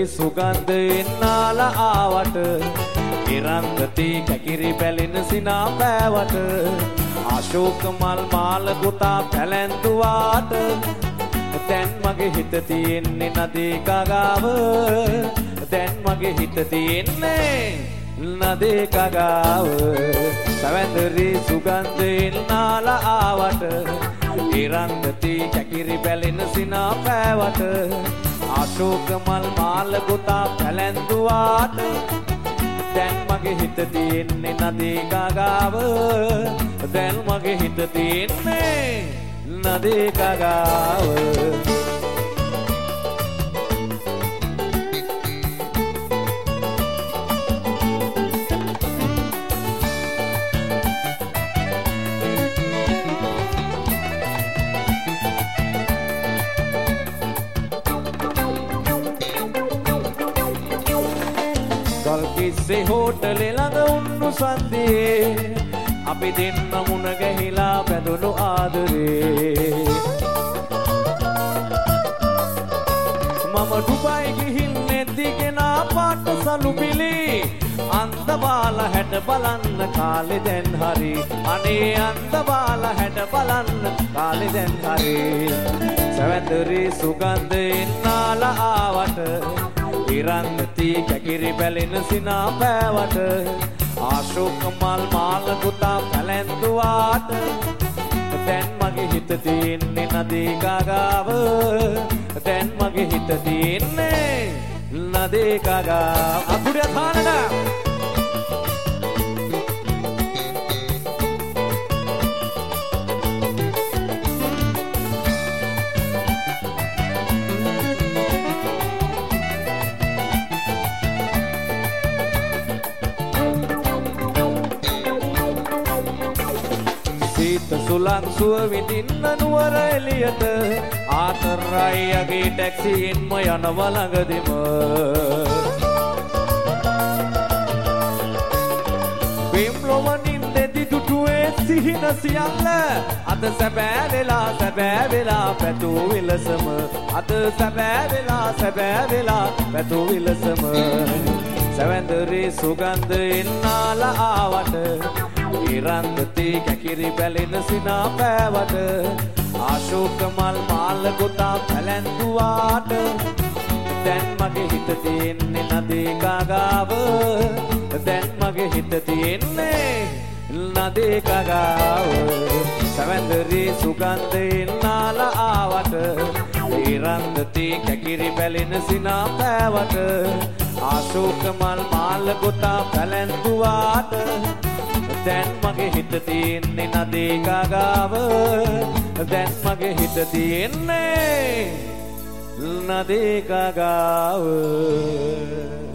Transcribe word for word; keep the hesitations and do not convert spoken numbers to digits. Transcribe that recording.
සුගන්ධ එන්නාල ආවට ඉරන්දති කැකිරි බැලින සිනා පෑවට අශෝක මල් මාල ගොතා පැලැන්දුවාට දැන් මගේ හිත තියෙන්නේ නදී කගාව දැන් මගේ හිත තියෙන්නේ නදී කගාව සවැන්දරි සුගන්ධ එන්නාල ආවට ඉරන්දති කැකිරි බැලින සිනා පෑවට අශෝක මල් මාල ගොතා පැලැන්දුවාට දැන් මගේ හිත තියෙන්නේ නදී කගාව දැන් මගේ හිත තියෙන්නේ නදී කගාව කිස්සේ හෝටලේ ළඟ උන්නු සන්දියේ අපි දෙන්න මුණ ගැහිලා බැඳුණු ආදරේ මම ඩුබයි ගිහින් නෙදිගෙනා පාට සලුපිලි අන්ත බාල හැට බලන්න කාලේ දැන් හරි අනේ අන්ත බාල හැට බලන්න කාලේ දැන් හරි සවැන්දරි සුගන්ධ එන්නාල ආවට ඉරන්දති කැකිරි බැලින සිනා පෑවට ආශෝක මල් මාල ගොතා පැලැන්දුවාට දැන් මගේ හිත තියෙන්නේ නදී කගාව දැන් මගේ හිත තියෙන්නේ නදී කගාව අකුඩිය තානට සුලං සුව විඳින්න නුවර එළියට ආතරයියගේ ටැක්සියෙන්ම යනව ළඟදිම බිම්ලොවනින් දෙදි දුටුවේ සිහින සියල්ල අද සැබෑ වෙලා සැබෑ වෙලා පැතූ විලසම අද සැබෑ වෙලා සැබෑ වෙලා පැතූ විලසම සවැන්දරි සුගන්ධ එන්නාල ආවට ඉරන්දති කැකිරි බැලින සිනා පෑවට ආශෝක මල් මාල ගොතා පැලැන්දුවාට දැන් මගේ හිත තියෙන්නේ නදී කගාව දැන් මගේ හිත තියෙන්නේ නදී කගාව සවැන්දරි සුගන්ධ එන්නාල ආවට ඉරන්දති කැකිරි බැලින සිනා පෑවට ආශෝක මල් මාල ගොතා පැලැන්දුවාට දැන් මගේ හිත තියෙන්නේ නදී කගාව දැන් මගේ හිත තියෙන්නේ නදී කගාව